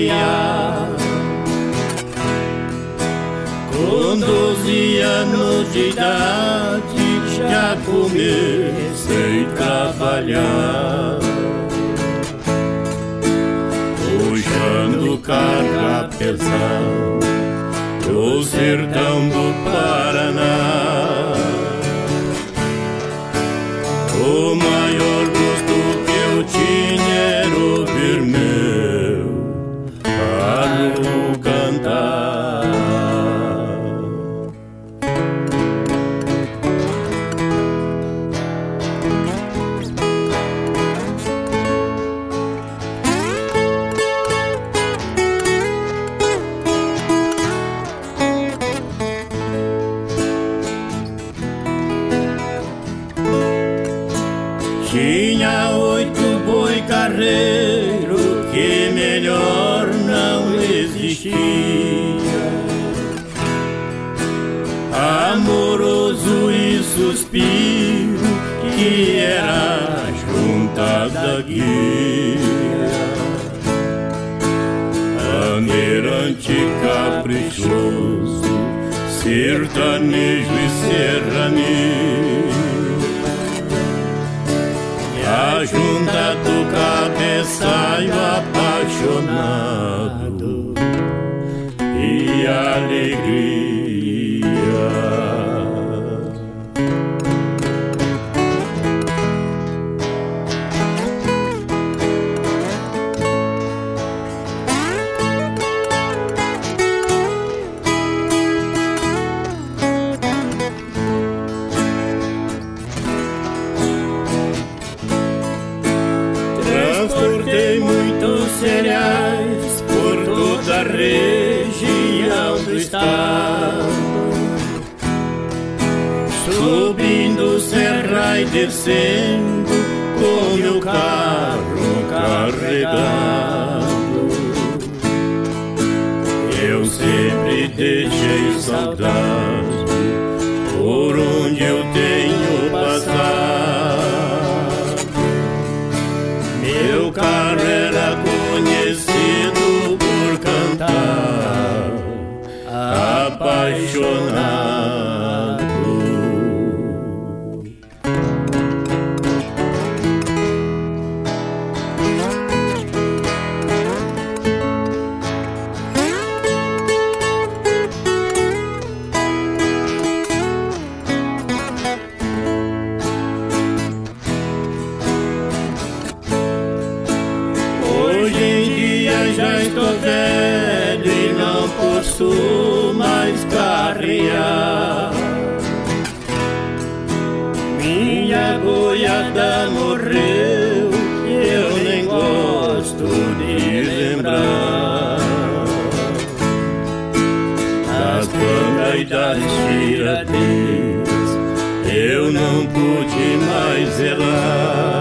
criar. Com 12 anos de idade já comecei a trabalhar, puxando carga pesada do sertão do Paraná. O maior gosto que eu tinha era ouvir meu carro cantar. Tinha 8 boi carreiro que melhor não existia. Amoroso e suspiro que era a junta da guia. Bandeirante caprichoso, sertanejo e serranejo. A junta do cabeçalho apaixonado e alegria. Transportei muitos cereais por toda a região do estado, subindo serra e descendo com meu carro carregado. Eu sempre deixei saudade por onde eu tenho passado. Meu carro era conhecido por cantar apaixonado. Hoje em dia já estou velho e não posso mais carrear. Minha boiada morreu e eu nem gosto de lembrar das bandas e das tiradeiras. Eu não pude mais zelar.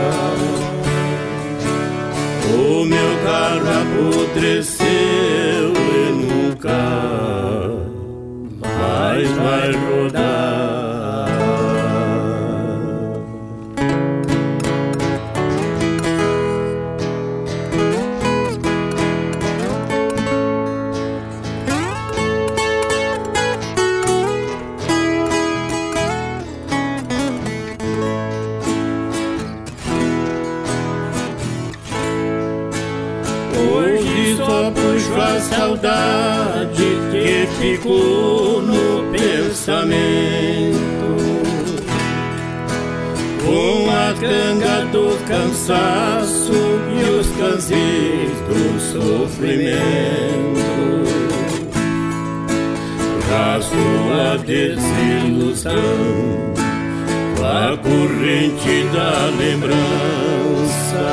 O meu carro apodreceu e nunca mais vai rodar. Hoje só puxo a saudade que ficou no pensamento, com a canga do cansaço e os cansis do sofrimento. Rasgo a desilusão com a corrente da lembrança,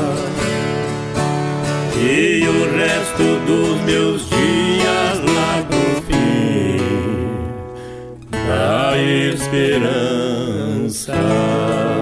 e o resto dos meus dias lá pro fim da esperança.